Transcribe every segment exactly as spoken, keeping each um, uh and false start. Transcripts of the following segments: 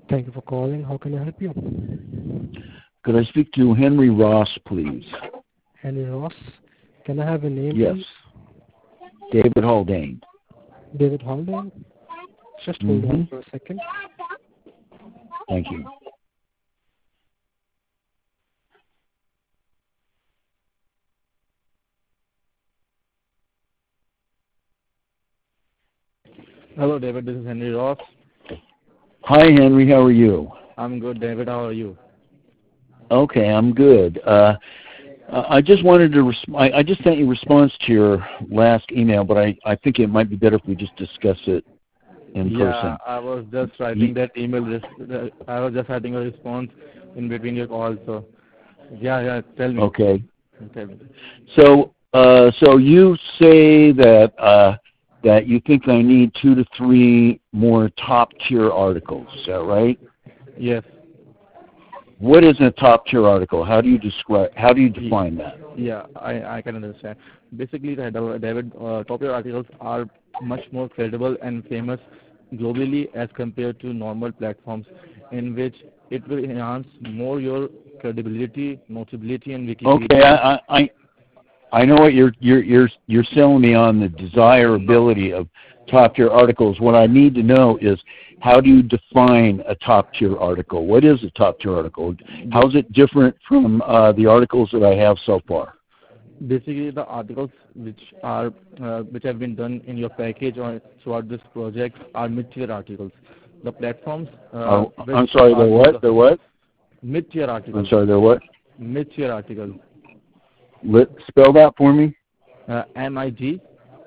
Thank you for calling. How can I help you? Could I speak to Henry Ross, please? Henry Ross. Can I have a name, Yes. please? David Haldane. David Haldane. Just hold Mm-hmm. on for a second. Thank you. Hello, David. This is Henry Ross. Hi, Henry. How are you? I'm good, David. How are you? Okay, I'm good. Uh, I just wanted to. Res- I, I just sent you a response to your last email, but I, I think it might be better if we just discuss it in yeah, person. I was just writing that email. Res- I was just writing a response in between your calls. So, yeah, yeah. Tell me. Okay. Tell me. So, uh, so you say that uh, that you think I need two to three more top tier articles. Is that right? Yes. What is a top tier article? How do you describe? How do you define that? Yeah, I, I can understand. Basically, the David uh, top tier articles are much more credible and famous globally as compared to normal platforms, in which it will enhance more your credibility, notability, and Wikipedia. Okay, I, I I know what you're you're you're you're selling me on the desirability of top tier articles. What I need to know is how do you define a top tier article? What is a top tier article? How is it different from uh, the articles that I have so far? Basically, the articles which are uh, which have been done in your package or throughout this project are mid-tier articles. The platforms. Uh, oh, I'm sorry. They're what? They're what? Mid-tier articles. I'm sorry. They're what? Mid-tier articles. Let, spell that for me. Uh, M I G.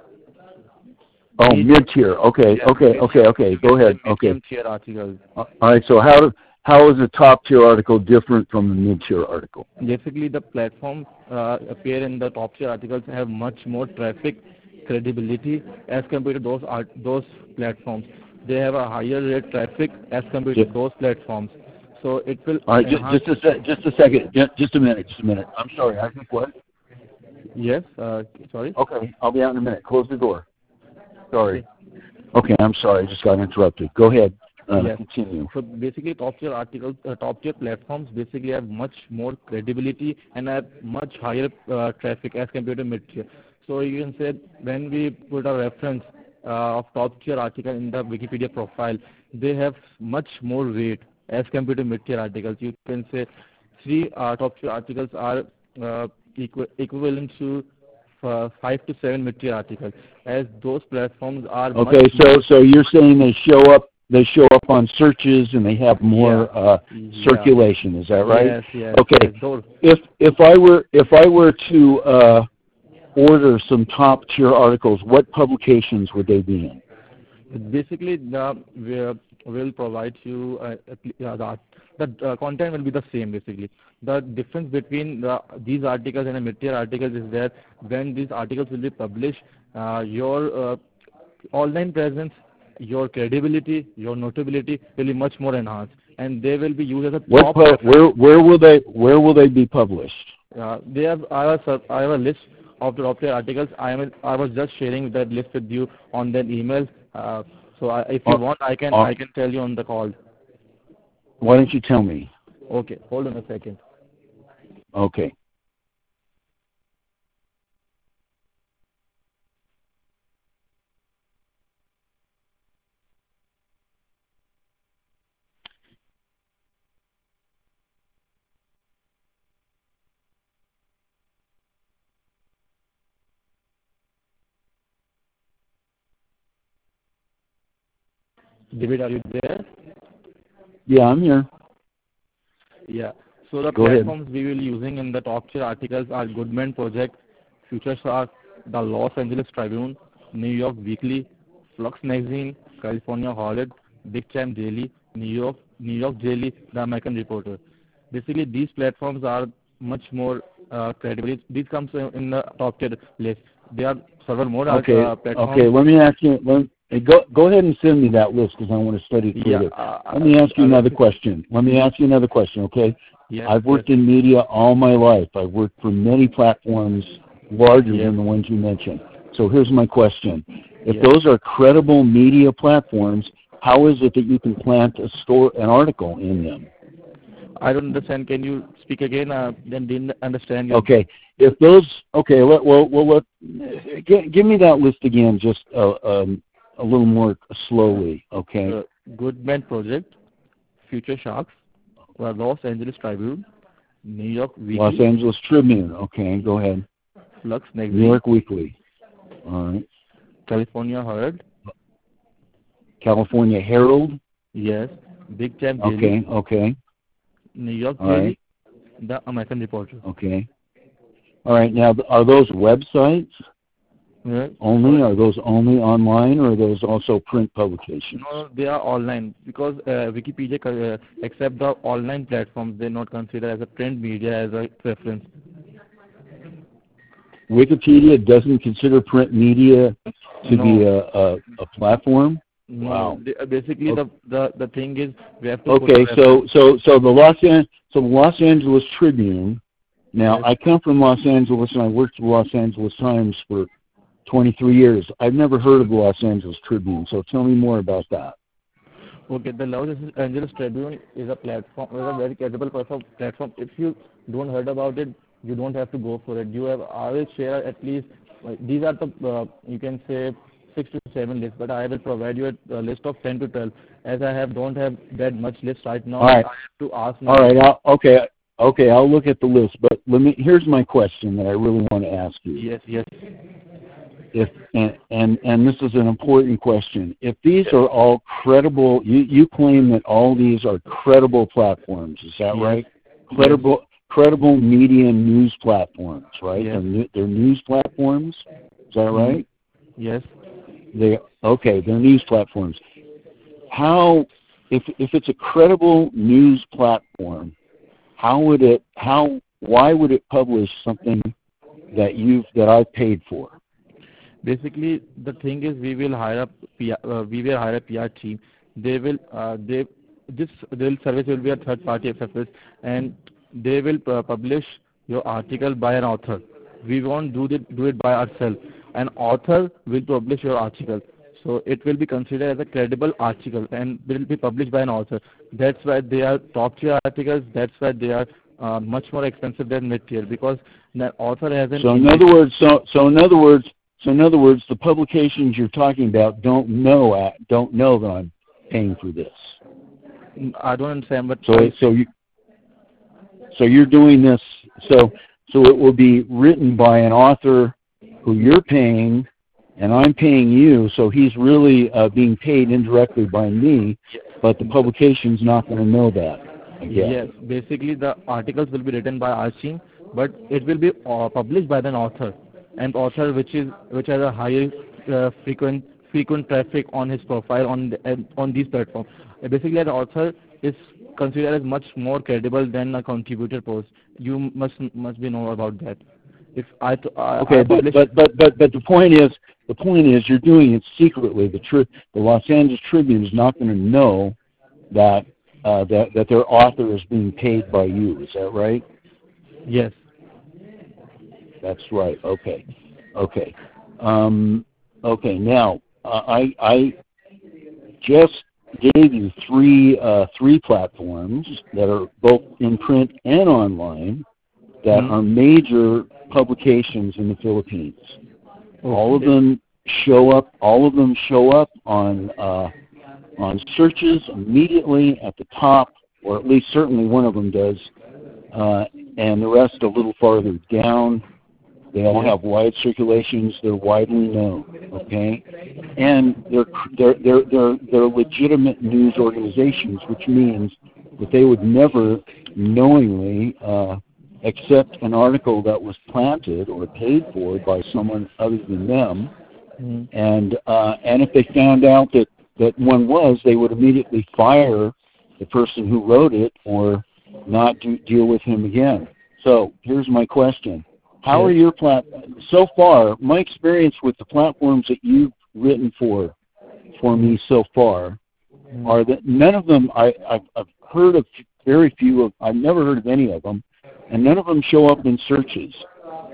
Oh, mid-tier. Okay, yeah, okay, mid-tier. okay, okay. Go ahead. Okay. Medium-tier articles. All right. So how how is a top-tier article different from a mid-tier article? Basically, the platforms uh, appear in the top-tier articles have much more traffic, credibility as compared to those art, those platforms. They have a higher rate traffic as compared yeah. to those platforms. So it will. All right. Just, just a sec, just a second. Just, just a minute. Just a minute. I'm sorry. I think what? Yes. Uh, sorry. Okay. I'll be out in a minute. Close the door. Sorry. Okay. I'm sorry. I just got interrupted. Go ahead. Uh, yes. Continue. So basically, top tier articles, uh, top tier platforms basically have much more credibility and have much higher uh, traffic as compared to mid tier. So you can say when we put a reference uh, of top tier article in the Wikipedia profile, they have much more weight as compared to mid tier articles. You can say three uh, top tier articles are uh, equ- equivalent to uh, five to seven mid tier articles, as those platforms are. Okay. So so you're saying they show up. They show up on searches and they have more yeah. uh, circulation. Yeah. Is that right? Yes, yes. Okay. Yes, if if I were if I were to uh, order some top tier articles, what publications would they be in? Basically, the we will provide you uh, the the uh, content will be the same. Basically, the difference between the, these articles and the mid-tier articles is that when these articles will be published, uh, your uh, online presence, your credibility, your notability will be much more enhanced, and they will be used as a top. What, where where will they where will they be published? Uh, they have I have a, I have a list of the top tier articles. I am I was just sharing that list with you on that email. Uh, so I, if you uh, want, I can uh, I can tell you on the call. Why don't you tell me? Okay, hold on a second. Okay. David, are you there? Yeah, I'm here. Yeah. So the Go platforms ahead. we will be using in the top tier articles are Goodman Project, FutureShark, the Los Angeles Tribune, New York Weekly, Flux Magazine, California Herald, Big Time Daily, New York New York Daily, the American Reporter. Basically, these platforms are much more uh, credible. These comes in the top tier list. They are several more okay. uh, platforms. Okay. Let me ask you. Let, Hey, go go ahead and send me that list because I want to study it further. Yeah, uh, Let me ask you uh, another question. Let me ask you another question, okay? Yes, I've worked yes. in media all my life. I've worked for many platforms larger yes. than the ones you mentioned. So here's my question. If yes. those are credible media platforms, how is it that you can plant a store an article in them? I don't understand. Can you speak again? Uh, then didn't understand. Your Okay, if those okay, let, well, well, let, give, give me that list again, just uh, um, a little more slowly. Okay. uh, Goodman Project, Future Sharks, uh, Los Angeles Tribune, New York Weekly, Los Angeles Tribune. Okay, go ahead. Flux New Magazine, York Weekly. All right. California Herald, California Herald. yes, Big Time Daily, Okay. Okay. New York All Daily, right. The American Reporter. Okay. All right. Now, are those websites Yes. only? Are those only online, or are those also print publications? No, they are online because uh, Wikipedia uh, accept the online platforms. They not consider as a print media as a preference. Wikipedia doesn't consider print media to No. be a, a, a platform? No, Wow. they, uh, basically Okay. the, the the thing is we have to. Okay, put so so so the Los An- so the Los Angeles Tribune. Now, Yes. I come from Los Angeles, and I worked for the Los Angeles Times for twenty-three years. I've never heard of the Los Angeles Tribune, so tell me more about that. Okay, the Los Angeles Tribune is a platform, is a very credible platform. If you don't heard about it, you don't have to go for it. You have, I will share at least, uh, these are the, uh, you can say, six to seven lists, but I will provide you a, a list of ten to twelve. As I have don't have that much list right now, All right. I have to ask my... All right, I'll, okay, okay, I'll look at the list, but let me, here's my question that I really want to ask you. Yes, yes. If and, and and this is an important question. If these are all credible, you, you claim that all these are credible platforms. Is that Yes. right? Credible, Yes. credible media news platforms, right? Yes. They're, new, they're news platforms. Is that right? Yes. They okay. They're news platforms. How, if if it's a credible news platform, how would it? How? Why would it publish something that you've that I've paid for? Basically, the thing is, we will hire a P R, uh, we will hire a P R team. They will, uh, they, this their service will be a third-party service, and they will uh, publish your article by an author. We won't do it do it by ourselves. An author will publish your article, so it will be considered as a credible article and will be published by an author. That's why they are top-tier articles. That's why they are uh, much more expensive than mid-tier, because the author has an. So in other words, so so in other words. So in other words, the publications you're talking about don't know at, don't know that I'm paying for this. I don't understand, but so so you so you're doing this. So so it will be written by an author who you're paying, and I'm paying you. So he's really uh, being paid indirectly by me, but the publication's not going to know that. Again. Yes, basically the articles will be written by our team, but it will be uh, published by an author. And author which is which has a higher uh, frequent frequent traffic on his profile on the, uh, on these platforms. Uh, basically, an author is considered as much more credible than a contributor post. You must must be know about that. If I, t- I okay, I but, publish, but but but but the point is the point is you're doing it secretly. The tri- the Los Angeles Tribune is not going to know that uh, that that their author is being paid by you. Is that right? yes. That's right. Okay. Okay. Um, okay. Now, uh, I I just gave you three uh, three platforms that are both in print and online that Mm-hmm. are major publications in the Philippines. Okay. All of them show up. All of them show up on uh, on searches immediately at the top, or at least certainly one of them does, uh, and the rest a little farther down. They all have wide circulations. They're widely known, okay? And they're they're they're they're, they're legitimate news organizations, which means that they would never knowingly uh, accept an article that was planted or paid for by someone other than them. Mm-hmm. And uh, and if they found out that, that one was, they would immediately fire the person who wrote it or not do, deal with him again. So here's my question. How are your plat? So far, my experience with the platforms that you've written for for me so far are that none of them I, I've, I've heard of very few of. I've never heard of any of them, and none of them show up in searches.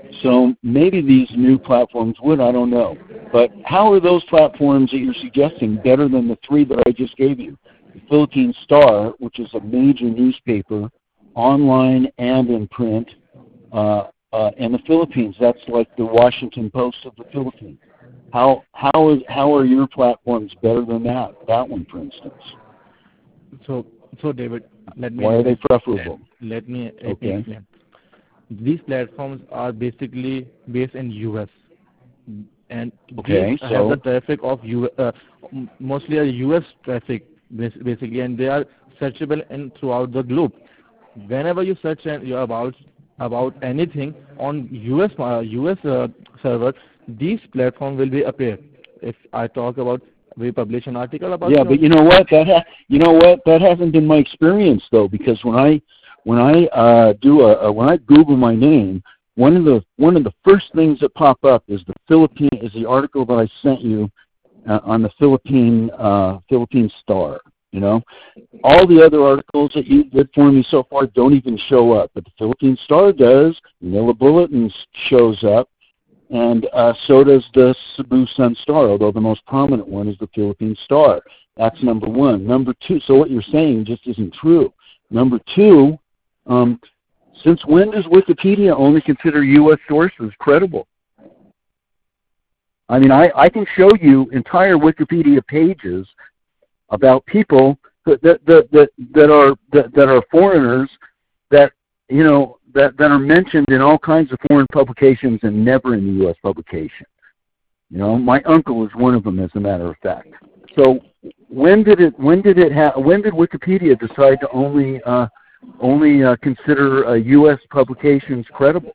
So maybe these new platforms would, I don't know. But how are those platforms that you're suggesting better than the three that I just gave you? The Philippine Star, which is a major newspaper, online and in print, uh, uh, in the Philippines. That's like the Washington Post of the Philippines. How how is how are your platforms better than that? That one, for instance. So, so David, let me. Why are they preferable? Let, let me Okay. explain. These platforms are basically based in U S and Okay, these so have the traffic of U uh, mostly a U S traffic basically, and they are searchable in throughout the globe. Whenever you search and you about about anything on U S uh, U S uh, server, these platforms will be appear. If I talk about, we publish an article about. Yeah, but you know what? That ha- you know what? That hasn't been my experience though, because when I when I uh, do a, a when I Google my name, one of the one of the first things that pop up is the Philippine is the article that I sent you uh, on the Philippine uh, Philippine Star. You know, all the other articles that you did for me so far don't even show up, but the Philippine Star does. Manila Bulletin shows up, and uh, so does the Cebu Sun Star, although the most prominent one is the Philippine Star. That's number one. Number two, so what you're saying just isn't true. Number two, um, since when does Wikipedia only consider U S sources credible? I mean, I, I can show you entire Wikipedia pages about people that that that, that, that are that, that are foreigners that you know that, that are mentioned in all kinds of foreign publications and never in the U S publication. You know, my uncle is one of them, as a matter of fact. So when did it when did it ha- when did Wikipedia decide to only uh, only uh, consider uh, U S publications credible?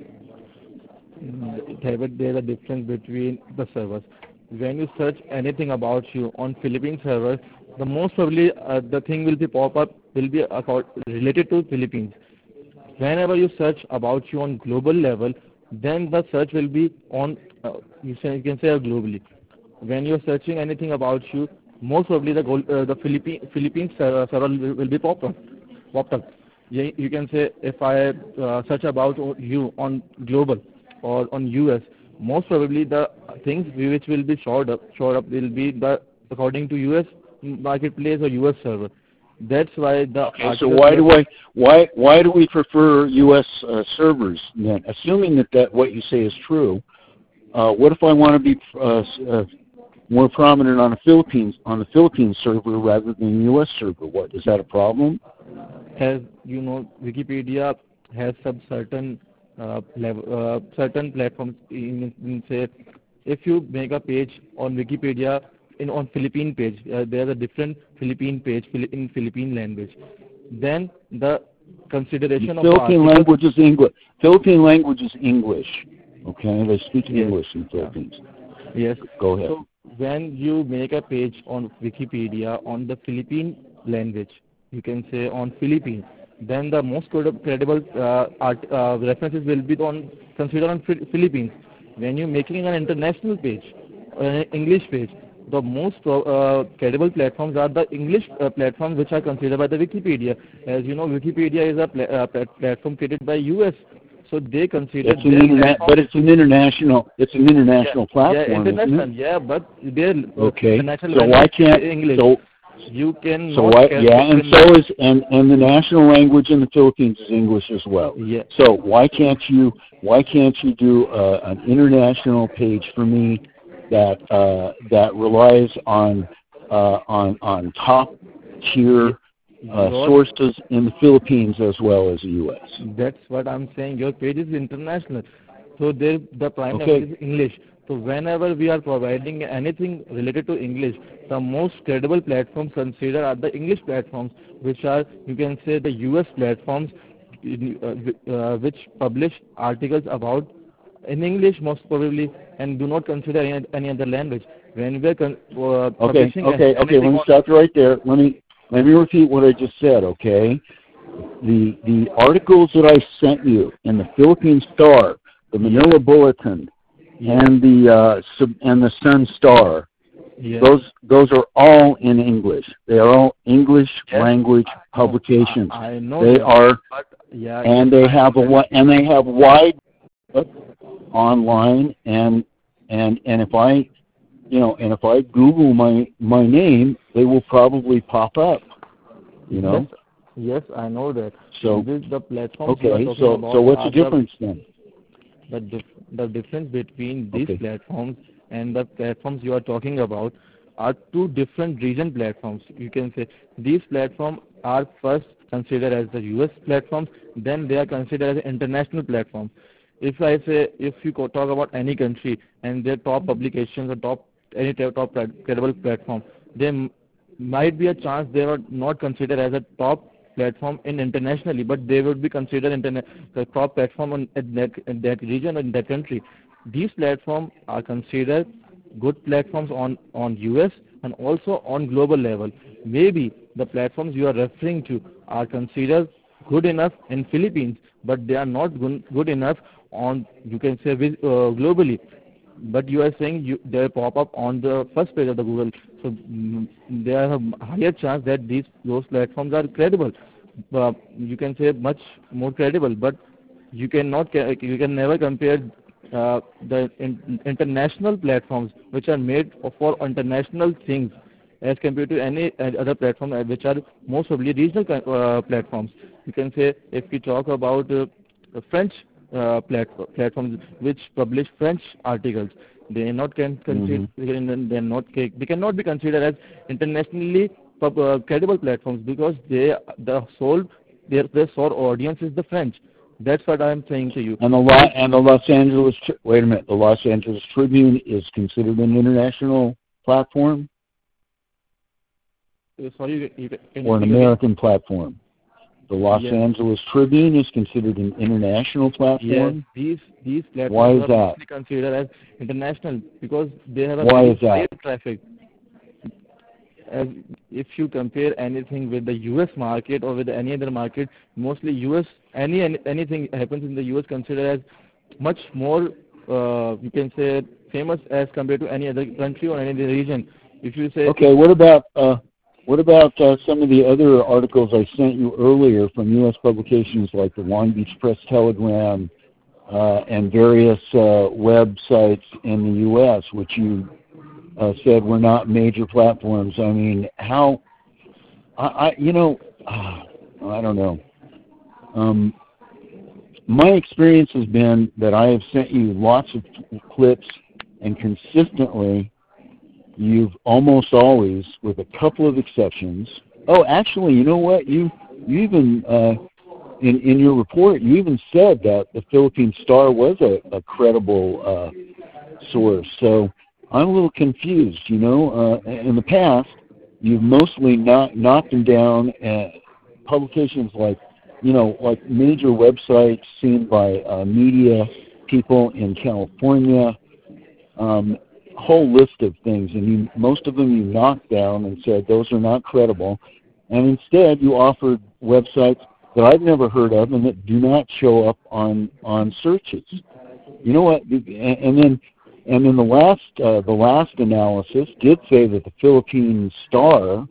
David, there's a difference between the servers. When you search anything about you on Philippine server, the most probably uh, the thing will be pop up will be about, related to Philippines. Whenever you search about you on global level, then the search will be on uh, you, say, you can say uh, globally. When you're searching anything about you, most probably the uh, the Philippine Philippines server, server will, will be popped up. Popped up. Yeah, you can say if I uh, search about you on global or on U S, most probably the things which will be showed up, showed up will be the according to U S marketplace or U S server. That's why the. Okay, so why do I why why do we prefer U S uh, servers then? Assuming that, that what you say is true, uh, what if I want to be uh, uh, more prominent on a Philippines on the Philippines server rather than U S server? What is that a problem? As you know, Wikipedia has some certain uh, level, uh, certain platforms. In, in say, if you make a page on Wikipedia in on Philippine page, uh, there's a different Philippine page in Philippine language. Then the consideration the of Philippine the language is English. Philippine language is English. Okay, they speak yes. English in the Philippines. Yes. Go ahead. So when you make a page on Wikipedia on the Philippine language, you can say on Philippines, then the most credible uh, art, uh, references will be on considered on Philippines. When you're making an international page or an English page, the most uh, credible platforms are the English uh, platforms which are considered by the Wikipedia. As you know, Wikipedia is a pla- uh, platform created by U S, so they consider. It's an internet, but it's an international. It's an international yeah, platform, yeah, international, isn't it? Yeah, but they're okay. international So why can't English? So, you can. So why? Yeah, and so is and and the national language in the Philippines is English as well. Yeah. So why can't you why can't you do uh, an international page for me that uh, that relies on uh, on on top tier uh, sources in the Philippines as well as the U S? That's what I'm saying. Your page is international, so there the prime okay. language is English. So whenever we are providing anything related to English, the most credible platforms considered are the English platforms, which are, you can say, the U S platforms, uh, uh, which publish articles about in English most probably, and do not consider any, any other language. When we are con- uh, okay, publishing okay, okay. Let me stop you right there. Let me let me repeat what I just said. Okay, the the articles that I sent you in the Philippine Star, the Manila Bulletin, yeah. and the uh, sub- and the Sun Star, yeah. those those are all in English. They are all English yes. language publications. I, I know they that, are, but, yeah, and yes, they I have a and they have wide up online, and and and if I, you know, and if I Google my my name, they will probably pop up. You know. Yes, yes, I know that. So this, the platforms you are okay, talking so about so what's the are difference then? The, the, dif- the difference between these Okay. platforms and the platforms you are talking about are two different region platforms. You can say these platforms are first considered as the U S platforms, then they are considered as international platforms. If I say, if you co- talk about any country and their top publications or top any t- top plat- credible platform, there m- might be a chance they are not considered as a top platform in internationally, but they would be considered internet the top platform on at that, in that region or in that country. These platforms are considered good platforms on on U S and also on global level. Maybe the platforms you are referring to are considered good enough in Philippines, but they are not good, good enough on, you can say, vis- uh, globally. But you are saying you, they pop up on the first page of the Google, so mm, there are a higher chance that these those platforms are credible. Uh, you can say much more credible, but you cannot ca- you can never compare uh, the in, international platforms which are made for international things as compared to any uh, other platform uh, which are most probably regional ki- uh, platforms. You can say if we talk about uh, French uh, plat- platforms which publish French articles, they not can consider Mm-hmm. they are not ca- they cannot be considered as internationally pub- uh, credible platforms because they the sole their their sole audience is the French. That's what I am saying to you. And the Los and the Los Angeles Tri- wait a minute, the Los Angeles Tribune is considered an international platform Uh, sorry, you, you, can you or an speak again? American platform. The Los Yes. Angeles Tribune is considered an international Yes, platform. these these Why platforms is are that? mostly considered as international because they have a Why very is that? high traffic. As if you compare anything with the U S market or with any other market, mostly U S any, any anything happens in the U S considered as much more uh, you can say famous as compared to any other country or any other region. If you say Okay, what about uh, what about uh, some of the other articles I sent you earlier from U S publications like the Long Beach Press Telegram uh, and various uh, websites in the U S, which you uh, said were not major platforms? I mean, how? I, I you know, uh, I don't know. Um, my experience has been that I have sent you lots of clips, and consistently, you've almost always, with a couple of exceptions. Oh, actually, you know what? You you even uh, in in your report, you even said that the Philippine Star was a, a credible uh, source. So I'm a little confused. You know, uh, in the past, you've mostly not knocked them down. Uh, publications like, you know, like major websites seen by uh, media people in California. Um, whole list of things, and you, most of them you knocked down and said those are not credible, and instead you offered websites that I've never heard of and that do not show up on on searches. You know what? And, and then and then the last uh, the last analysis did say that the Philippine Star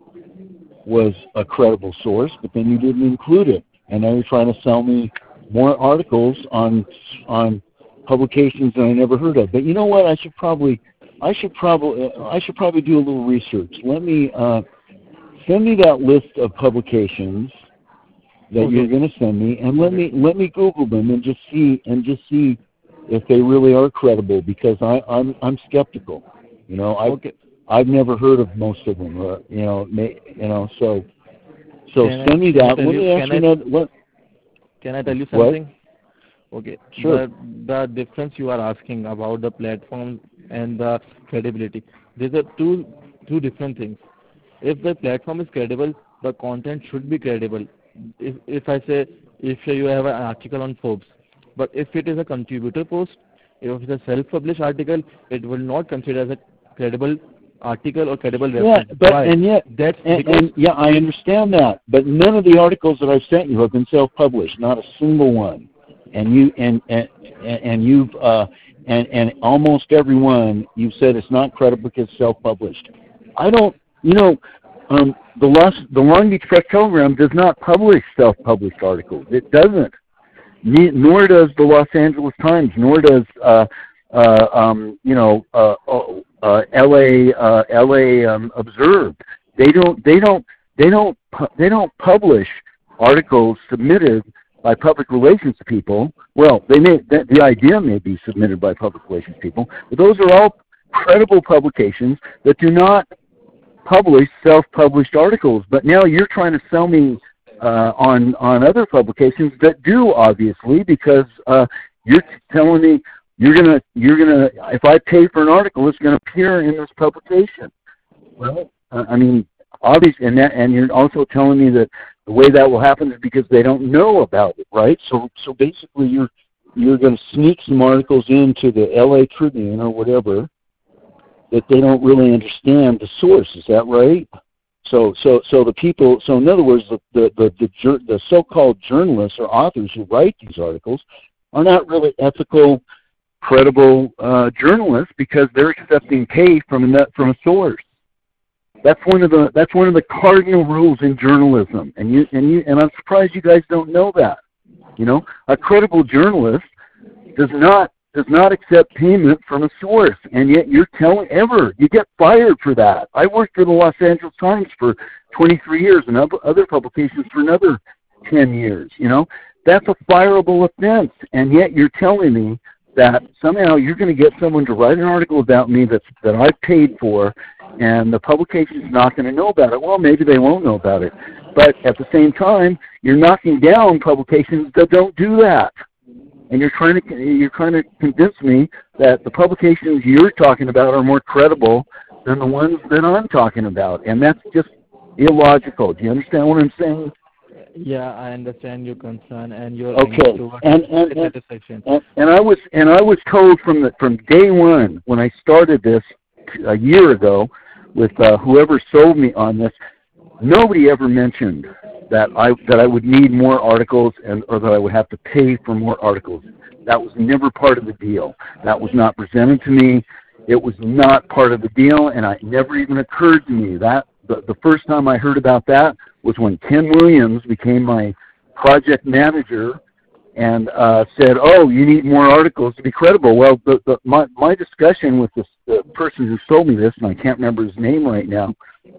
was a credible source, but then you didn't include it, and now you're trying to sell me more articles on on publications that I never heard of. But you know what? I should probably I should probably I should probably do a little research. Let me uh, send me that list of publications that okay, you're going to send me, and let okay, me let me Google them and just see and just see if they really are credible, because I, I'm I'm skeptical. You know, I've okay. I've never heard of most of them. Uh, you know, may, you know. So so Can I send me can I that. tell Let you me ask can you I another. What? can I tell you What? something? Okay. Sure. The the difference you are asking about the platform and the credibility. These are two two different things. If the platform is credible, the content should be credible. If if I say if you have an article on Forbes, but if it is a contributor post, if it's a self-published article, it will not consider as a credible article or credible Yeah, reference. but Why? and yet, That's and, because and yeah, I understand that. But none of the articles that I've sent you have been self-published. Not a single one. And you and and and you've uh, and and almost every one you've said it's not credible because it's self-published. I don't. You know, um, the Los, the Long Beach Press Telegram does not publish self-published articles. It doesn't. ne- nor does the Los Angeles Times, nor does uh, uh, um, you know uh, uh, L A uh, L A um, Observe. They don't they don't they don't pu- they don't publish articles submitted by public relations people. Well, they may the, the idea may be submitted by public relations people, but those are all credible publications that do not publish self-published articles. But now you're trying to sell me uh, on on other publications that do, obviously, because uh, you're telling me you're gonna you're gonna if I pay for an article, it's gonna appear in this publication. Well, uh, I mean, obviously, and that, and you're also telling me that the way that will happen is because they don't know about it, right? So so basically, you're you're going to sneak some articles into the L A Tribune or whatever that they don't really understand the source. Is that right? So, so, so the people. So, in other words, the the the, the, the so-called journalists or authors who write these articles are not really ethical, credible uh, journalists because they're accepting pay from a from a source. That's one of the that's one of the cardinal rules in journalism, and you and you and I'm surprised you guys don't know that. You know, a credible journalist does not. does not accept payment from a source, and yet you're telling ever you get fired for that. I worked for the Los Angeles Times for twenty-three years and other publications for another ten years. You know, that's a fireable offense, and yet you're telling me that somehow you're going to get someone to write an article about me that's that I paid for, and the publication's not going to know about it. Well, maybe they won't know about it, but at the same time, you're knocking down publications that don't do that. And you're trying to you're trying to convince me that the publications you're talking about are more credible than the ones that I'm talking about, and that's just illogical. Do you understand what I'm saying? Yeah, I understand your concern and your okay. towards And and, and, satisfaction. and and I was and I was told from the from day one when I started this a year ago with uh, whoever sold me on this, nobody ever mentioned that I that I would need more articles and or that I would have to pay for more articles. That was never part of the deal. That was not presented to me. It was not part of the deal, and it never even occurred to me. That the, the first time I heard about that was when Ken Williams became my project manager and uh, said, "Oh, you need more articles to be credible." Well, the, the, my my discussion with this, the person who sold me this, and I can't remember his name right now,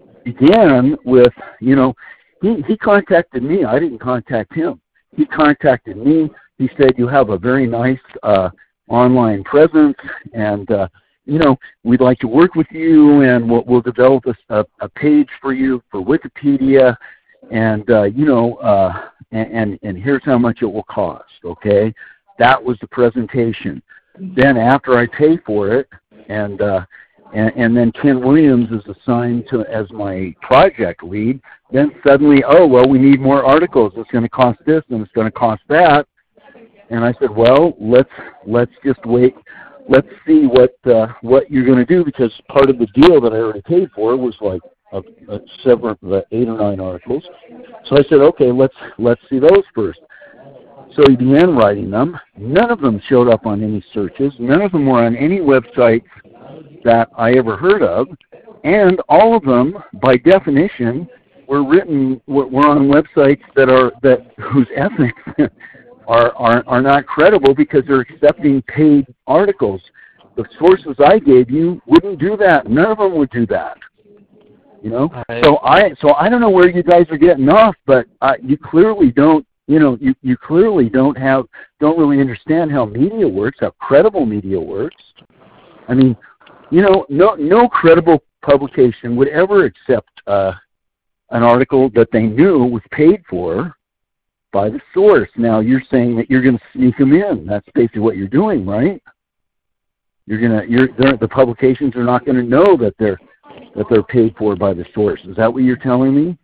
began with, you know. He, he contacted me. I didn't contact him. He contacted me. He said, you have a very nice uh, online presence, and, uh, you know, we'd like to work with you, and we'll, we'll develop a, a, a page for you for Wikipedia, and, uh, you know, uh, and, and, and here's how much it will cost, okay? That was the presentation. Then after I pay for it, and uh, And, and then Ken Williams is assigned to as my project lead, then suddenly, oh, well, we need more articles. It's going to cost this and it's going to cost that. And I said, well, let's let's just wait. Let's see what uh, what you're going to do, because part of the deal that I already paid for was like a, a several, uh, eight or nine articles. So I said, okay, let's let's see those first. So he began writing them. None of them showed up on any searches. None of them were on any website that I ever heard of, and all of them, by definition, were written were on websites that are that whose ethics are are are not credible because they're accepting paid articles. The sources I gave you wouldn't do that. None of them would do that. You know, I, so I so I don't know where you guys are getting off, but uh, you clearly don't. You know, you, you clearly don't have don't really understand how media works, how credible media works. I mean, you know, no no credible publication would ever accept uh, an article that they knew was paid for by the source. Now you're saying that you're going to sneak them in. That's basically what you're doing, right? You're gonna you're the publications are not going to know that they're that they're paid for by the source. Is that what you're telling me?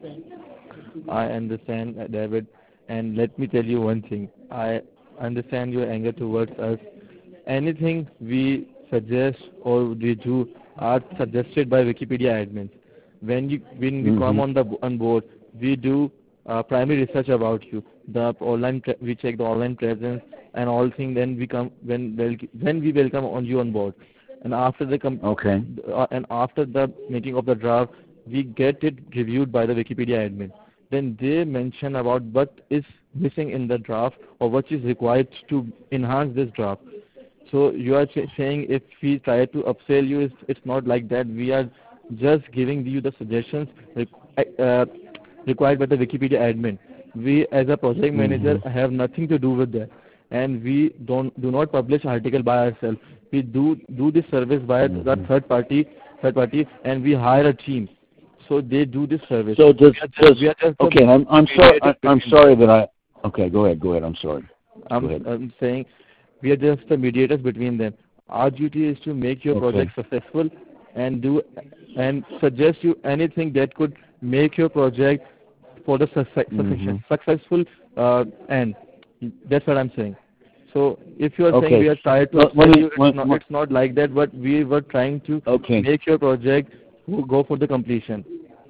I understand, uh, David, and let me tell you one thing. I understand your anger towards us. Anything we suggest or we do are suggested by Wikipedia admins. When you when we mm-hmm. come on the on board, we do uh, primary research about you. The online we check the online presence and all things. Then we come when when we welcome on you on board. And after the com- okay, uh, and after the making of the draft, we get it reviewed by the Wikipedia admin. then they mention about what is missing in the draft or what is required to enhance this draft. So you are ch- saying if we try to upsell you, it's, it's not like that. We are just giving you the suggestions requ- uh, required by the Wikipedia admin. We as a project manager Mm-hmm. have nothing to do with that, and we don't do not publish article by ourselves. We do do this service by the Mm-hmm. third party, third party, and we hire a team. So they do this service. So does We are does just, we are just the okay? I'm I'm sorry. mediators I'm between sorry that I. Okay, go ahead. Go ahead. I'm sorry. Go I'm, ahead. I'm saying we are just the mediators between them. Our duty is to make your Okay. project successful and do and suggest you anything that could make your project for the success, Mm-hmm. successful uh, end. That's what I'm saying. So if you are saying Okay. we are trying to Let, let upsell me. you, it's Let, not, let- it's not like that, but we were trying to okay. make your project go for the completion.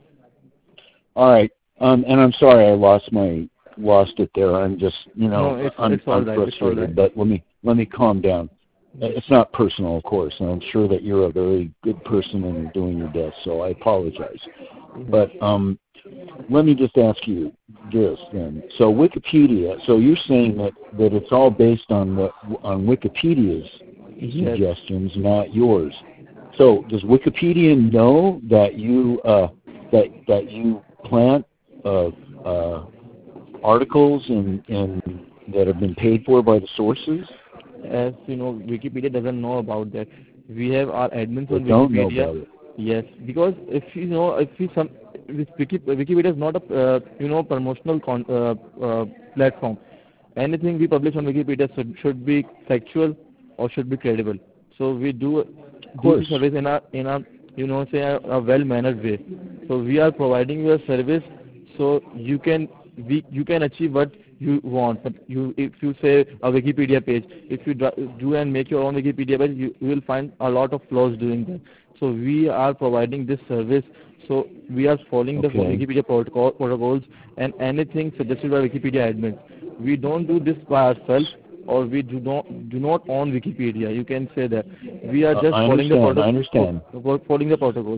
All right. Um, and I'm sorry I lost my lost it there. I'm just you No, know it's I'm it's all I'm right. It's all frustrated. right. But let me let me calm down. Uh, It's not personal, of course, and I'm sure that you're a very good person and you're doing your best. So I apologize. But um, let me just ask you this then. So Wikipedia. So you're saying that, that it's all based on what on Wikipedia's Yes. suggestions, not yours. So does Wikipedia know that you uh, that that you plant uh, uh, articles in, in that have been paid for by the sources? As you know, Wikipedia doesn't know about that. We have our admins They on don't know Wikipedia. about it. Yes, because if you know, if we some, with Wiki, Wikipedia is not a uh, you know promotional con, uh, uh, platform. Anything we publish on Wikipedia should, should be factual or should be credible. So we do Of do the course. service in a in a you know say a, a well mannered way. So we are providing you a service so you can we you can achieve what you want. But you if you say a Wikipedia page, if you dra- do and make your own Wikipedia page, you, you will find a lot of flaws doing that. So we are providing this service. So we are following the Okay. Wikipedia protocol, protocols and anything suggested by Wikipedia admins. We don't do this by ourselves, or we do not do not own Wikipedia. You can say that we are Uh, just I following the understand. I protocol, understand. following the protocols.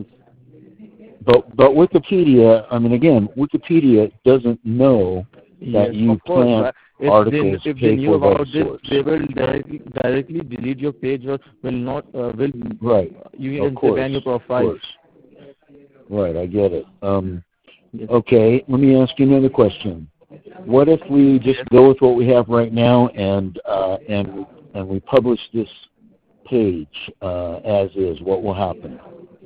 But but Wikipedia, I mean, again, Wikipedia doesn't know that Yes, you of course. plant uh, If articles they if they paid knew for by about the this, source. they will directly directly delete your page or will not uh, will Right. you Of can say course. ban your Of profile. course. Right. I get it. Um, Yes. okay. Let me ask you another question. What if we just go with what we have right now and uh, and and we publish this page uh, as is? What will happen?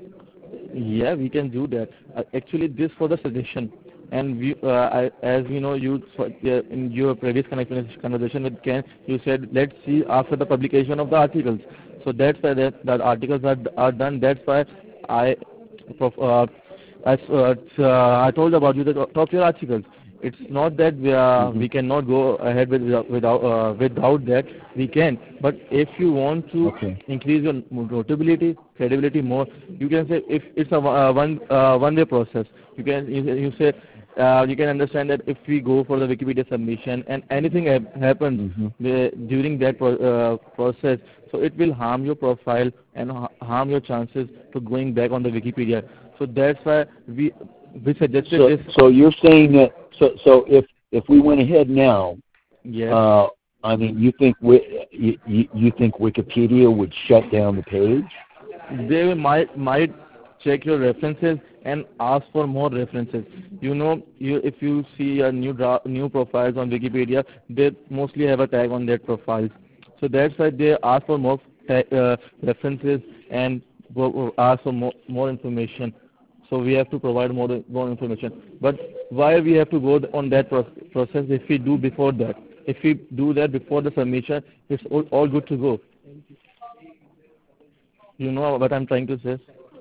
Yeah, we can do that. Uh, actually, this for the suggestion, and we, uh, I, as you know, you uh, in your previous conversation conversation with Ken, you said let's see after the publication of the articles. So that's why that, that articles are are done. That's why I, prof- uh, as uh, uh, I told about you the top tier articles. It's not that we, uh, Mm-hmm. we cannot go ahead with without uh, without that. We can, but if you want to Okay. increase your notability, credibility more, you can say if it's a uh, one uh, one way process. You can you, you say uh, you can understand that if we go for the Wikipedia submission and anything ha- happens Mm-hmm. uh, during that pro- uh, process, so it will harm your profile and ha- harm your chances to going back on the Wikipedia. So that's why we we suggested So this. so you're saying that so so if if we went ahead now, Yes. uh, I mean, you think wi- you, you you think Wikipedia would shut down the page? They might might check your references and ask for more references. You know, you if you see a new dra- new profiles on Wikipedia, they mostly have a tag on their profiles. So that's why they ask for more ta- uh, references and wo- ask for more, more information. So we have to provide more more information. But why we have to go on that pro- process if we do before that? If we do that before the submission, it's all, all good to go. You know what I'm trying to say?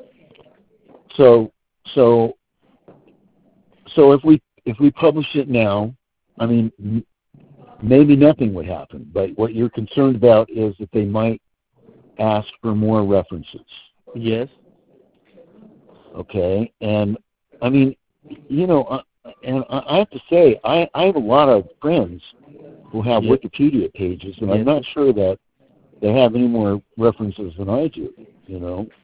So so so if we if we publish it now, I mean, m- maybe nothing would happen. But what you're concerned about is that they might ask for more references. Yes. Okay, and I mean, you know, uh, and I I have to say, I I have a lot of friends who have Yes. Wikipedia pages, and Yes. I'm not sure that they have any more references than I do. You know.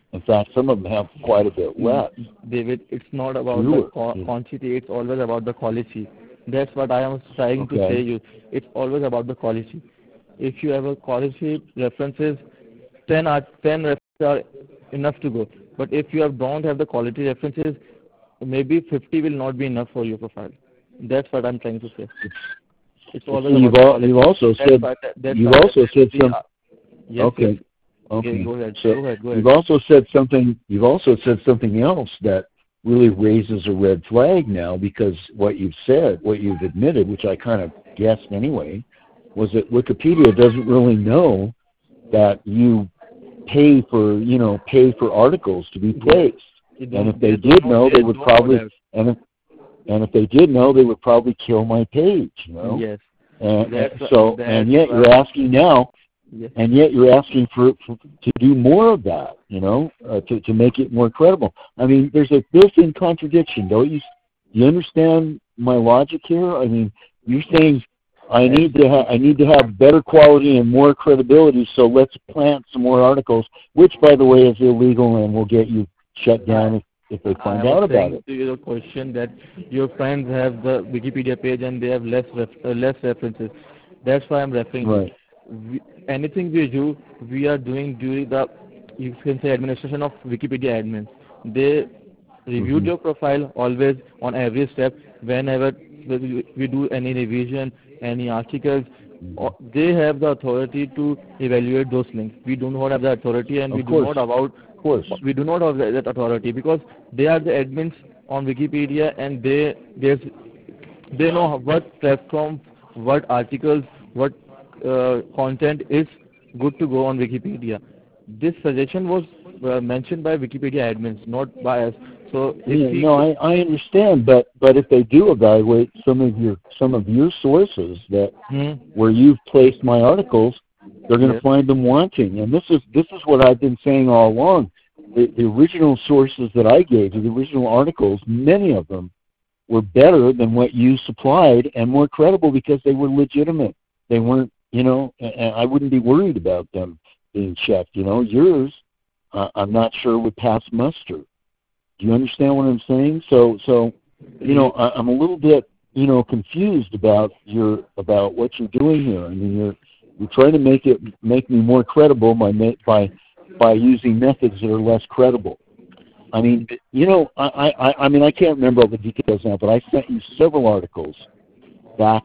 In fact, some of them have quite a bit less. David, it's not about Fewer. the co- quantity, it's always about the quality. That's what I am trying Okay. to say you. It's always about the quality. If you have a quality references, ten are ten references are enough to go. But if you have, don't have the quality references, maybe fifty will not be enough for your profile. That's what I'm trying to say. It's always You've, about al- the you've quality. also That's said why, that's you've why also said we some. are- yes, Okay. yes. Okay, Okay. go ahead. So go ahead. Go ahead. you've also said something. You've also said something else that really raises a red flag now, because what you've said, what you've admitted, which I kind of guessed anyway, was that Wikipedia doesn't really know that you pay for, you know, pay for articles to be placed. You And don't- if they they did don't know, know- they they would don't know probably, that. and if, and if they did know, they would probably kill my page, you know. Yes. And, That's- and so, that's and yet why- you're asking now, Yes. and yet you're asking for, for to do more of that, you know, uh, to to make it more credible. I mean, there's a built-in contradiction, don't you? You understand my logic here? I mean, you're saying I need to ha- I need to have better quality and more credibility, so let's plant some more articles, which, by the way, is illegal and will get you shut down if, if they find I out was about saying it. to your question that your friends have the Wikipedia page and they have less ref- uh, less references. That's why I'm referring Right. to. We, anything we do, we are doing during the, you can say, administration of Wikipedia admins. They reviewed Mhm. your profile always on every step. Whenever we we do any revision, any articles, or- they have the authority to evaluate those links. We do not have the authority, and Of we course. do not about Of course. we do not have that that authority, because they are the admins on Wikipedia, and they there's they know what platform, what articles, what uh, content is good to go on Wikipedia. This suggestion was uh, mentioned by Wikipedia admins, not by us. So if Yeah, we no, I, I understand, but but if they do evaluate some of your some of your sources that Hmm. where you've placed my articles, they're going to Yes. find them wanting. And this is this is what I've been saying all along. The, the original sources that I gave you, the original articles, many of them were better than what you supplied and more credible because they were legitimate. They weren't, you know, and, and I wouldn't be worried about them being checked. You know, yours, uh, I'm not sure would pass muster. Do you understand what I'm saying? So, so, you know, I, I'm a little bit, you know, confused about your about what you're doing here. I mean, you're you're trying to make it make me more credible by ma- by by using methods that are less credible. I mean, you know, I, I, I mean, I can't remember all the details now, but I sent you several articles back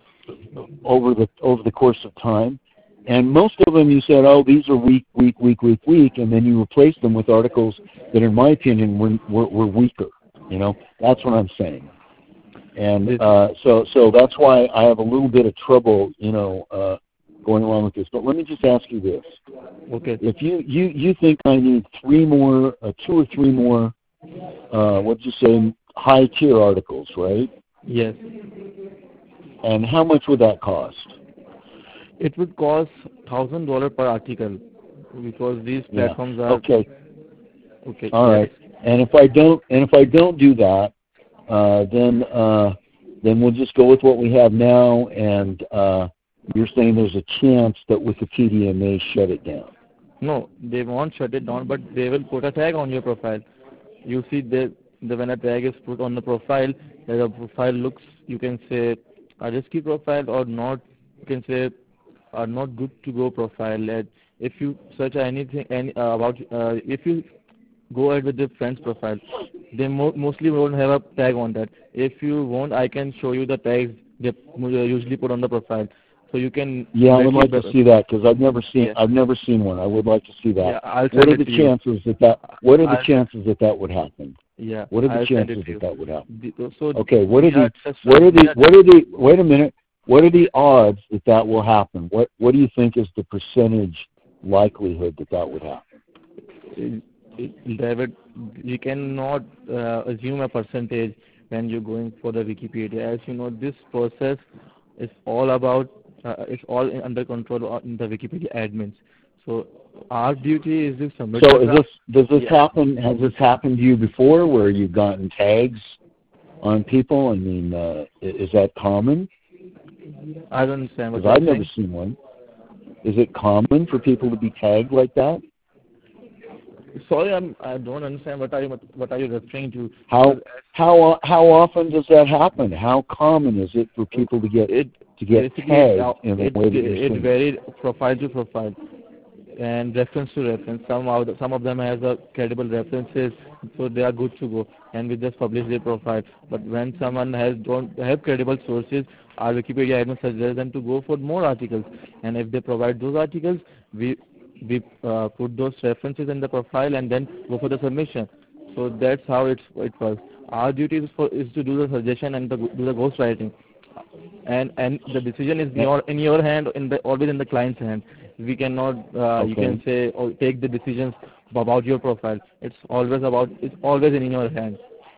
over the over the course of time, and most of them you said, oh, these are weak, weak, weak, weak, weak, and then you replaced them with articles that, in my opinion, were were, were weaker. You know, that's what I'm saying, and uh, so so that's why I have a little bit of trouble, you know, uh, going along with this. But let me just ask you this. Okay. If you, you, you think I need three more, uh, two or three more, uh, what did you say, high tier articles, right? Yes. And how much would that cost? It would cost thousand dollar per article, because these Yeah. platforms are Okay. okay. All yes. right. And if I don't, and if I don't do that, uh, then uh, then we'll just go with what we have now. And uh, you're saying there's a chance that Wikipedia may shut it down. No, they won't shut it down, but they will put a tag on your profile. You see that the when a tag is put on the profile, the profile looks, you can say, a risky profile, or not, you can say, a not good to go profile. And if you search anything any, uh, about, uh, if you go ahead with the friend's profile, they mo- mostly won't have a tag on that. If you want, I can show you the tags they usually put on the profile, so you can. Yeah, I would like directly- to see that because I've never seen Yeah. I've never seen one. I would like to see that. Yeah, I'll What send are it the to you. chances that that What are the I'll- chances that that would happen? Yeah. What are the I'll send chances it to that you. that would happen? The- so Okay, what are we the just- what are we the what are the wait a minute? What are the odds that that will happen? What what do you think is the percentage likelihood that that would happen? David, you cannot uh, assume a percentage when you're going for the Wikipedia. As you know, this process is all about, uh, it's all in, under control of the Wikipedia admins. So our duty is to submit. So the is this does this Yeah. happen? Has this happened to you before, where you've gotten tags on people? I mean, uh, i- is that common? I don't understand what Because I've you're never saying. seen one. Is it common for people to be tagged like that? Sorry, I'm, I don't understand what are you what are you referring to. How how how often does that happen? How common is it for people to get It to get basically tagged uh, in the it way that you're it saying? varied profile to profile and reference to reference. Some of the, some of them has a credible references, so they are good to go, and we just publish their profile. But when someone has don't have credible sources, our Wikipedia admin suggests them to go for more articles, and if they provide those articles, we we uh, put those references in the profile and then go for the submission. So that's how it's it works. Our duty is for is to do the suggestion and the, do the ghost writing, and and the decision is in your in your hand, in the always in the client's hand. We cannot uh, Okay. you can say or take the decisions about your profile. It's always about it's always in your hands.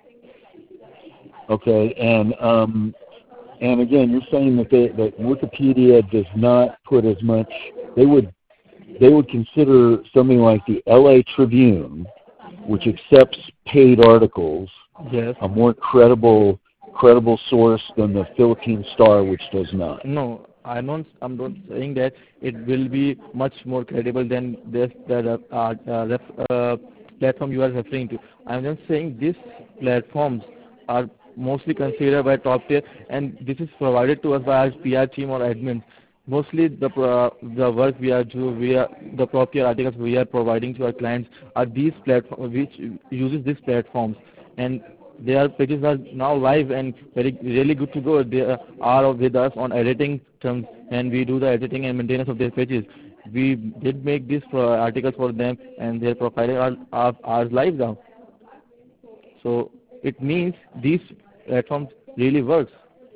Okay, and um, and again, you're saying that they, that Wikipedia does not put as much. They would they would consider something like the L A Tribune, which accepts paid articles, Yes. a more credible credible source than the Philippine Star, which does not. No, I'm not. I'm not saying that it will be much more credible than this the uh, uh, ref, uh, platform you are referring to. I'm just saying these platforms are mostly considered by top tier, and this is provided to us by our P R team or admins. Mostly the uh, the work we are do, we are the proper articles we are providing to our clients are these platforms which uses these platforms, and their pages are now live and very really good to go. They are with us on editing terms, and we do the editing and maintenance of their pages. We did make these uh, articles for them, and their profiling are, are, are live now. So it means these platforms really works.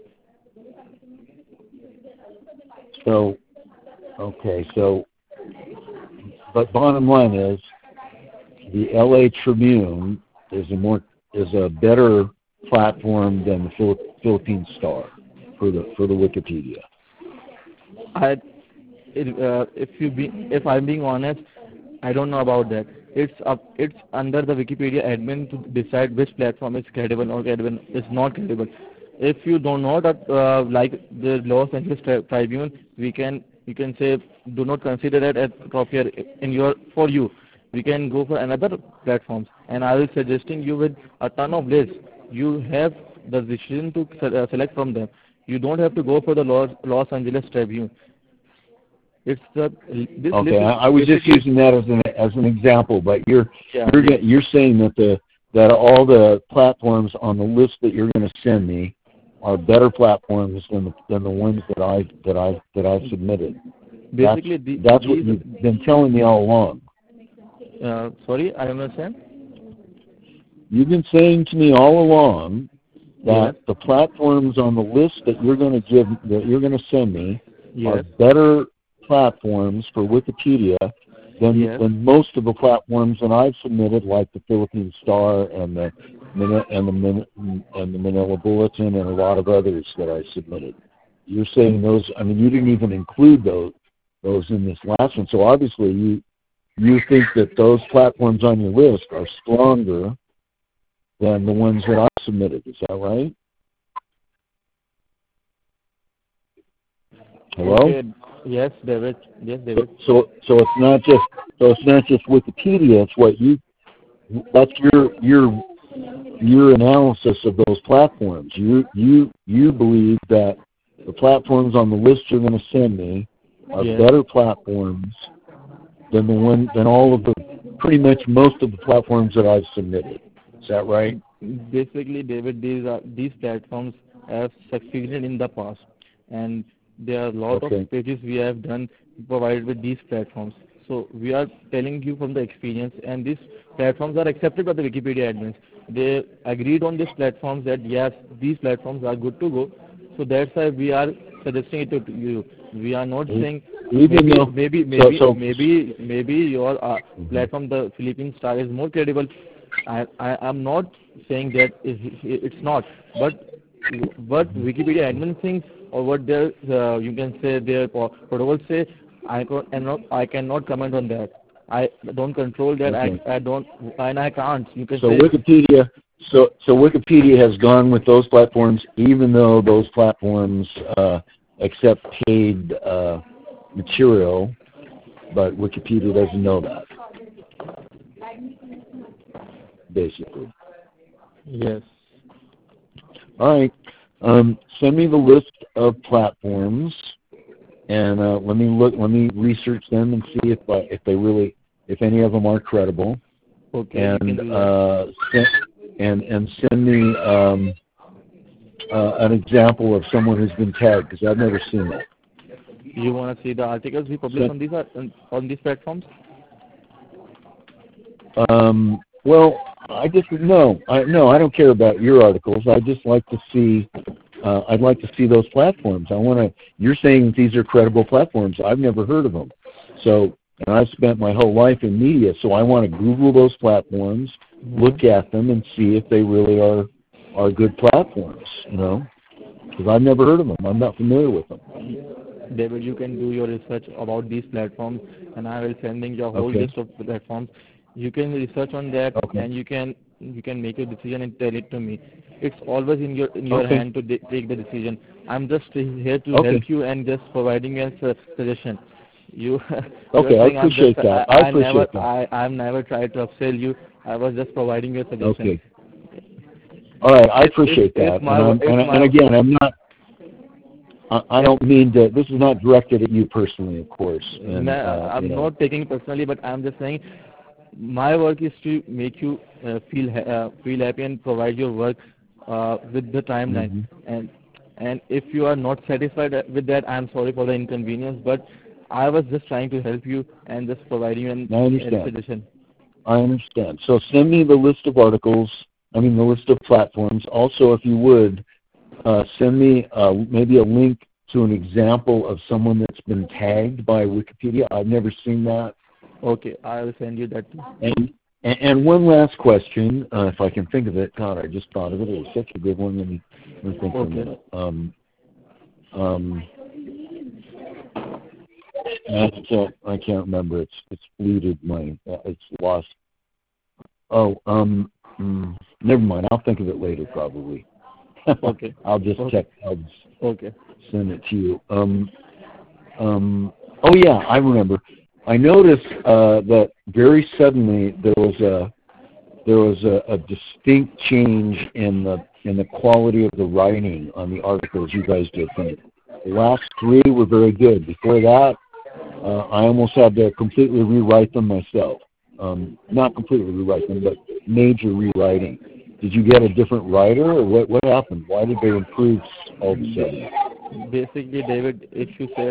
So, okay, so, but bottom line is, the L A Tribune is a more is a better platform than the Philipp, Philippine Star for the for the Wikipedia. I, it, uh, if you be, if I'm being honest, I don't know about that. It's up, it's under the Wikipedia admin to decide which platform is credible or credible is not credible. If you do not uh, like the Los Angeles Tribune, we can you can say do not consider that as proper in your for you. We can go for another platforms, and I will suggesting you with a ton of lists. You have the decision to uh, select from them. You don't have to go for the Los, Los Angeles Tribune. It's the this list Okay, is I, I was just basically using that as an as an example, but you're yeah, you're yeah. get- you're saying that the that all the platforms on the list that you're going to send me are better platforms than the, than the ones that I that I that I submitted. Basically, that's, the, that's what these. you've been telling me all along. Uh, sorry, I don't understand. You've been saying to me all along that Yes. the platforms on the list that you're going to give that you're going to send me Yes. are better platforms for Wikipedia than Yes. than most of the platforms that I've submitted, like the Philippine Star and the and the and the Manila Bulletin and a lot of others that I submitted. You're saying those. I mean, you didn't even include those those in this last one. So obviously, you you think that those platforms on your list are stronger than the ones that I submitted. Is that right? Hello? Okay. Yes, David. Yes, David. So, so, so it's not just so it's not just Wikipedia. It's what you that's your your your analysis of those platforms. You you you believe that the platforms on the list you're going to send me are Yes. better platforms than the one than all of the pretty much most of the platforms that I've submitted. Is that right? Basically, David, these are these platforms have succeeded in the past, and there are a lot Okay. of pages we have done provided with these platforms. So we are telling you from the experience, and these platforms are accepted by the Wikipedia admins. They agreed on these platforms that yes, these platforms are good to go. So that's why we are suggesting it to you. We are not saying Even maybe though maybe so, maybe so maybe maybe your uh, platform, the Philippine Star, is more credible. I I am not saying that it, it's not, but what Wikipedia admin thinks or what their uh, you can say their protocols say, I cannot I cannot comment on that. I don't control that. Okay. I I don't and I can't. You can so say Wikipedia so so Wikipedia has gone with those platforms even though those platforms uh, accept paid uh, material, but Wikipedia doesn't know that. basically. Yes. All right. Um, send me the list of platforms, and uh, let me look. Let me research them and see if uh, if they really, if any of them are credible. Okay, you can And do that. uh, send, and and send me um, uh, an example of someone who's been tagged, because I've never seen that. You want to see the articles we publish So- on these ar- on, on these platforms? Um, well, I just no, I no, I don't care about your articles. I just like to see. Uh, I'd like to see those platforms. I want to. You're saying that these are credible platforms. I've never heard of them. So, and I've spent my whole life in media, so I want to Google those platforms, Mhm. look at them, and see if they really are are good platforms. You know, because I've never heard of them. I'm not familiar with them. David, you can do your research about these platforms, and I will sending you a whole Okay. list of platforms. You can research on that, Okay. and you can you can make your decision and tell it to me. It's always in your in your Okay. hand to de- take the decision. I'm just here to Okay. help you and just providing you a su- suggestion. You Okay, you're I saying I'm appreciate just that. I, I I never appreciate that. I I've never tried to upsell you. I was just providing you a suggestion. Okay. All right, I It's, appreciate it's, that. it's my And, I'm, it's and, my and again, I'm not. I, I don't mean to. This is not directed at you personally, of course. And Ma- uh, I'm you know, not taking it personally, but I'm just saying my work is to make you uh, feel ha- uh, feel happy and provide your work uh, with the timeline. Mhm. And and if you are not satisfied with that, I'm sorry for the inconvenience. But I was just trying to help you and just providing you an I understand. a suggestion. I understand. So send me the list of articles. I mean, the list of platforms. Also, if you would, uh, send me uh, maybe a link to an example of someone that's been tagged by Wikipedia. I've never seen that. Okay, I will send you that too. And and and one last question, uh, if I can think of it. God, I just thought of it. It was such a good one. Let me, let me think for a Okay. minute. Um, um, I can't, I can't remember. It's it's fleeted my. Uh, it's lost. Oh, um, mm, never mind. I'll think of it later, probably. Okay. I'll just Okay. check. I'll just Okay. send it to you. Um, um, oh yeah, I remember. I noticed uh, that very suddenly there was a there was a, a distinct change in the in the quality of the writing on the articles you guys did for me. The last three were very good. Before that, uh, I almost had to completely rewrite them myself. Um, not completely rewrite them, but major rewriting. Did you get a different writer, or what? What happened? Why did they improve all of a sudden? Basically, David, if you say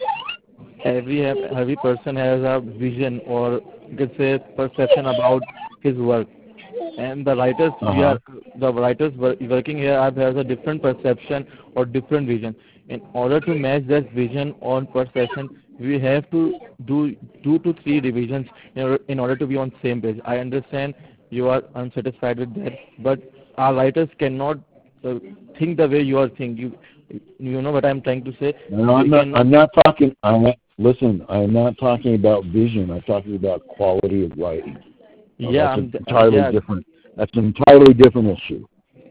every every person has a vision or you could say perception about his work, and the writers we Uh-huh. are the writers wor- working here are has a different perception or different vision. In order to match that vision or perception, we have to do two to three revisions in order, in order to be on same page. I understand you are unsatisfied with that, but our writers cannot uh, think the way you are thinking. You, you know what I'm trying to say? No, We I'm not. cannot. I'm not talking. I'm not, listen. I'm not talking about vision. I'm talking about quality of writing. Now, Yeah, that's I'm. an Uh, entirely yeah, different. That's an entirely different issue.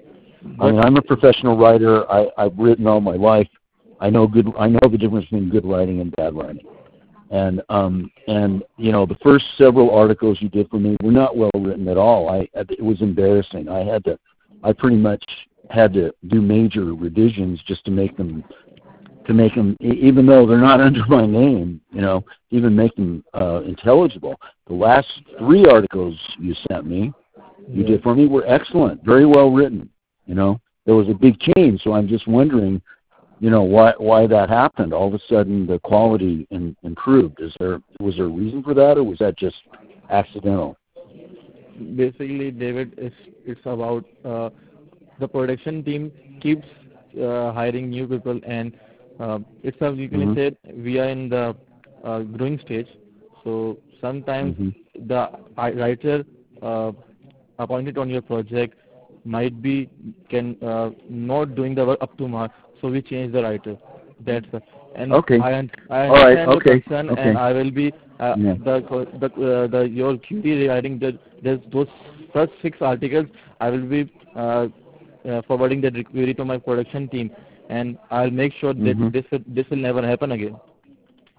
I but mean, I'm a professional writer. I, I've written all my life. I know good. I know the difference between good writing and bad writing. And um and you know the first several articles you did for me were not well written at all. I it was embarrassing. I had to. I pretty much had to do major revisions just to make them to make them, e- even though they're not under my name, you know, even make them uh, intelligible. The last three articles you sent me, you did for me, were excellent, very well written. You know, there was a big change, so I'm just wondering, you know, why why that happened. All of a sudden, the quality in, improved. Is there was there a reason for that, or was that just accidental? basically, David, it's it's about uh, the production team keeps uh, hiring new people, and uh, it's a you can Mm-hmm. say we are in the uh, growing stage. So sometimes Mm-hmm. the i- writer uh, appointed on your project might be can uh, not doing the work up to mark. So we change the writer. That's uh, and Okay. I un- I All right. understand your Okay. concern, Okay. and I will be uh, Yeah. the co- the uh, the your query regarding the there's those first six articles. I will be uh, uh, forwarding that query to my production team, and I'll make sure that Mm-hmm. this will, this will never happen again.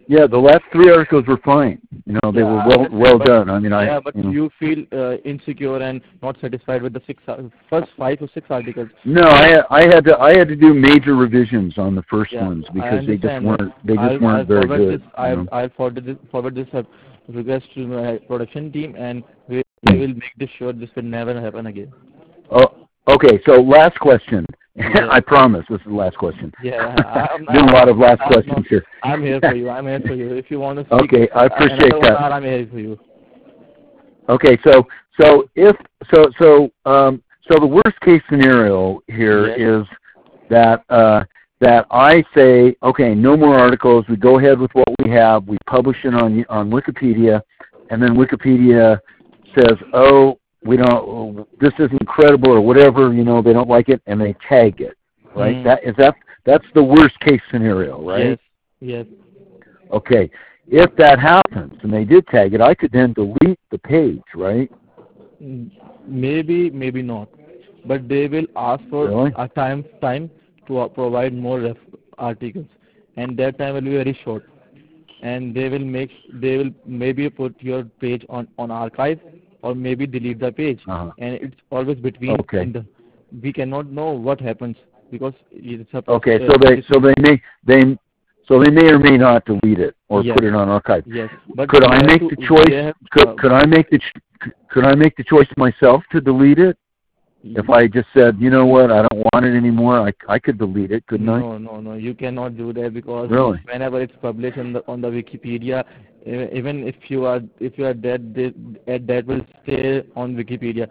Yeah, the last three articles were fine. You know, they Yeah, were I well understand, well but done. I mean, I yeah, but you know. you feel uh, insecure and not satisfied with the six ar- first five or six articles. No, I I had to I had to do major revisions on the first Yeah, ones I because they just understand that. weren't they just I'll I'll weren't very forward this. good. You I'll know. I'll forward this forward this uh, request to my production team, and we we will make this sure this will never happen again. Oh, okay. So last question. Yeah, I promise this is the last question. yeah. I'm Doing a lot of last I'm questions not, here. I'm here for you. I'm here for you. If you want to speak Okay, I uh, appreciate another one that. hour, I'm here for you. Okay, so so if so so um so the worst case scenario here Yes. is that uh that I say, okay, no more articles. We go ahead with what we have. We publish it on on Wikipedia, and then Wikipedia says, oh, we don't. This is incredible or whatever. You know, they don't like it, and they tag it. Right? Mm. That is that. That's the worst case scenario, right? Yes. Yes. Okay. If that happens and they did tag it, I could then delete the page, right? Mm, Maybe, maybe not. But they will ask for Really? a time time to uh, provide more ref articles, and that time will be very short. And they will make they will maybe put your page on on archive, or maybe delete the page. Uh-huh. And it's always between. Okay. In the, we cannot know what happens because it's a Okay, process. so they It's so they may they so they may or may not delete it or Yes. put it on archive. Yes, but Could we I have make to, the we choice? have, Could uh, could I make the ch- could I make the choice myself to delete it? If I just said, you know what, I don't want it anymore, I, I could delete it, couldn't I? No, no, no. You cannot do that because Really? whenever it's published on the on the Wikipedia, e- even if you are if you are dead, they, that that will stay on Wikipedia.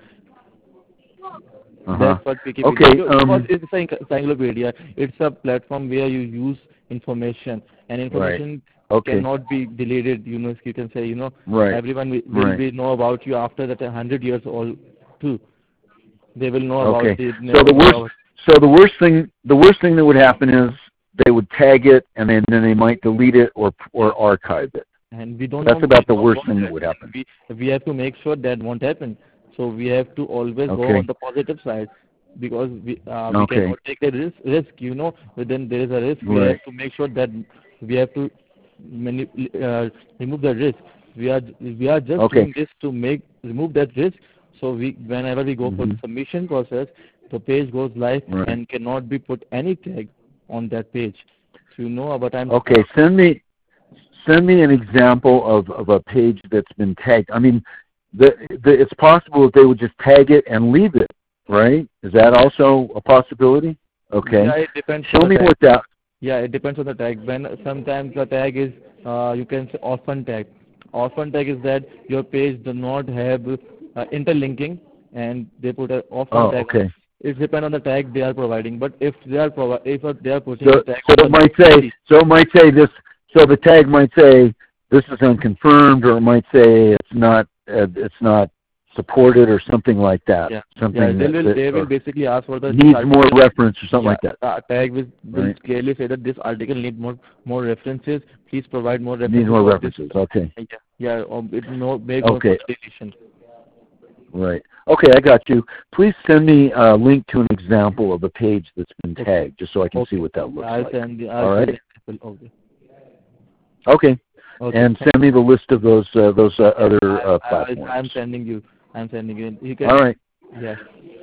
Uh-huh. That's what Wikipedia. Okay. Because Um. it's an encyclopedia. It's a platform where you use information, and information Okay. cannot be deleted. You know, you can say, you know, Right. everyone will, will Right. be know about you after that a hundred years old too. They will know Okay. about it. So the know worst about- so the worst thing the worst thing that would happen is they would tag it and then, then they might delete it or or archive it. And we don't That's know, about we the don't worst want thing that. that would happen. We, we have to make sure that won't happen. So we have to always go Okay. on the positive side because we uh, we Okay. cannot take a risk, risk, you know. But then there is a risk. We Right. have to make sure that we have to mani- uh, remove the risk. We are we are just Okay. doing this to make remove that risk. So we whenever we go for the Mhm. submission process, the page goes live Right. and cannot be put any tag on that page. So you know about I'm Okay, uh, send me send me an example of, of a page that's been tagged. I mean, the, the, it's possible that they would just tag it and leave it, right? Is that also a possibility? Okay. Yeah, it depends Show on the me tag. what that. Yeah, it depends on the tag. When sometimes the tag is, uh, you can say orphan tag. Orphan tag is that your page does not have uh, interlinking, and they put an orphan Oh, tag. okay. It depends on the tag they are providing. But if they are provi- if they are putting So, a tag, so on it the might say, so it might say this. So the tag might say this is unconfirmed, or it might say it's not, uh, it's not supported, or something like that. yeah, Something yeah, they that, will that they will or basically ask for the needs article- more reference, or something yeah, like that. The tag will, will Right. clearly say that this article needs more more references. Please provide more references. Needs more for this. references. Okay. Yeah, yeah, or it no make more Okay. publication. Right. Okay, I got you. Please send me a link to an example of a page that's been tagged, just so I can Okay. see what that looks I'll like. send the, I'll All send right. the example. Okay. Okay. Okay. And send me the list of those uh, those uh, other uh, I, platforms. I, I'm sending you. I'm sending you. You can. All right. Yes.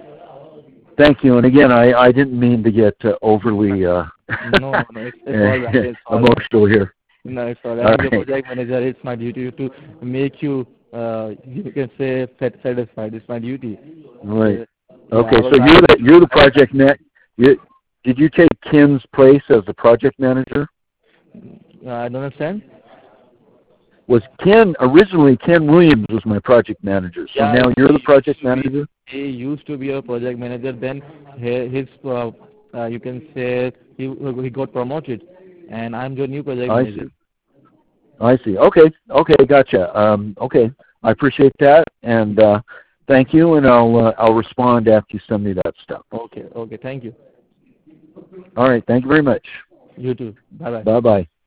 Thank you. And again, I, I didn't mean to get uh, overly uh, No, no, no. It's, it's all right. It's all right. emotional here. No, it's all right. All I'm your right. project manager. It's my duty to make you. Uh, you can say sat- satisfied. It's my duty. Right. Uh, Okay. yeah, I was- So I you're the was- you're the project ma- you, Did you take Ken's place as the project manager? Uh, I don't understand. Was Ken originally Ken Williams was my project manager? So Yeah, now you're he the project used to be- manager? He used to be a project manager. Then he, his, uh, uh, you can say, he he got promoted, and I'm your new project I manager. see. I see. Okay. Okay. Gotcha. Um, okay. I appreciate that, and uh, thank you. And I'll uh, I'll respond after you send me that stuff. Okay. Okay. Thank you. All right. Thank you very much. You too. Bye bye. Bye bye.